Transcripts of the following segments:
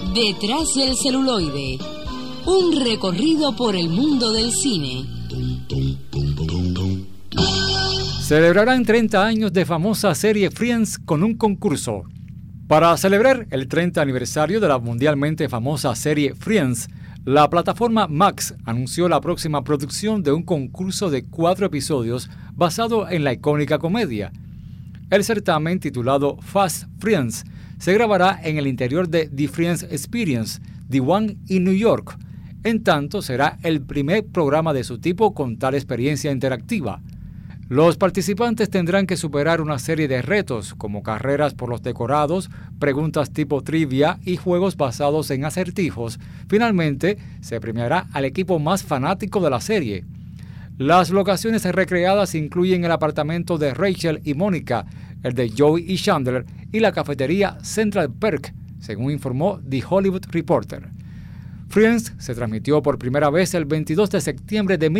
Detrás del celuloide, un recorrido por el mundo del cine. Celebrarán 30 años de famosa serie Friends con un concurso. Para celebrar el 30 aniversario de la mundialmente famosa serie Friends, la plataforma Max anunció la próxima producción de un concurso de 4 episodios basado en la icónica comedia. El certamen, titulado Fast Friends, se grabará en el interior de The Friends Experience, The One in New York. En tanto, será el primer programa de su tipo con tal experiencia interactiva. Los participantes tendrán que superar una serie de retos, como carreras por los decorados, preguntas tipo trivia y juegos basados en acertijos. Finalmente, se premiará al equipo más fanático de la serie. Las locaciones recreadas incluyen el apartamento de Rachel y Mónica, el de Joey y Chandler y la cafetería Central Perk, según informó The Hollywood Reporter. Friends se transmitió por primera vez el 22 de septiembre de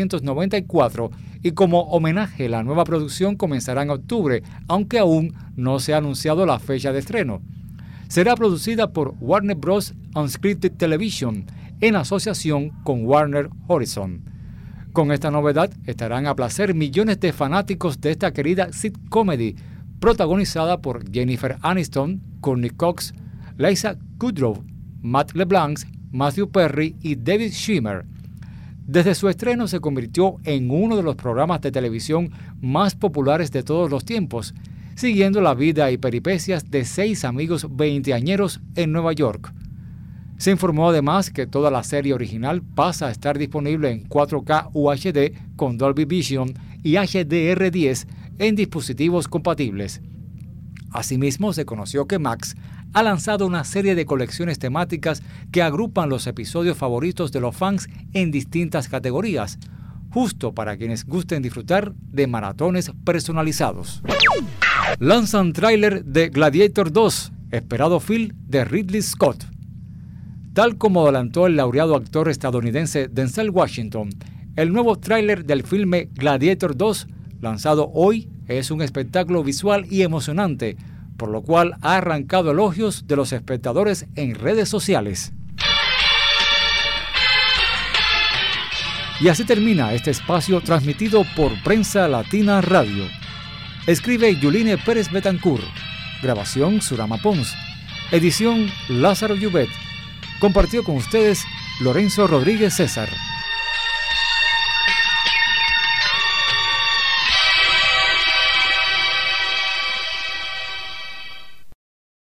1994 y como homenaje la nueva producción comenzará en octubre, aunque aún no se ha anunciado la fecha de estreno. Será producida por Warner Bros. Unscripted Television en asociación con Warner Horizon. Con esta novedad estarán a placer millones de fanáticos de esta querida sitcomedy protagonizada por Jennifer Aniston, Courtney Cox, Liza Kudrow, Matt LeBlanc, Matthew Perry y David Schwimmer. Desde su estreno se convirtió en uno de los programas de televisión más populares de todos los tiempos, siguiendo la vida y peripecias de 6 amigos veinteañeros en Nueva York. Se informó además que toda la serie original pasa a estar disponible en 4K UHD con Dolby Vision y HDR10 en dispositivos compatibles. Asimismo, se conoció que Max ha lanzado una serie de colecciones temáticas que agrupan los episodios favoritos de los fans en distintas categorías, justo para quienes gusten disfrutar de maratones personalizados. Lanzan tráiler de Gladiator 2, esperado film de Ridley Scott. Tal como adelantó el laureado actor estadounidense Denzel Washington, el nuevo tráiler del filme Gladiator 2, lanzado hoy, es un espectáculo visual y emocionante, por lo cual ha arrancado elogios de los espectadores en redes sociales. Y así termina este espacio transmitido por Prensa Latina Radio. Escribe Yuline Pérez Betancourt. Grabación Surama Pons. Edición Lázaro Llubet. Compartió con ustedes Lorenzo Rodríguez César.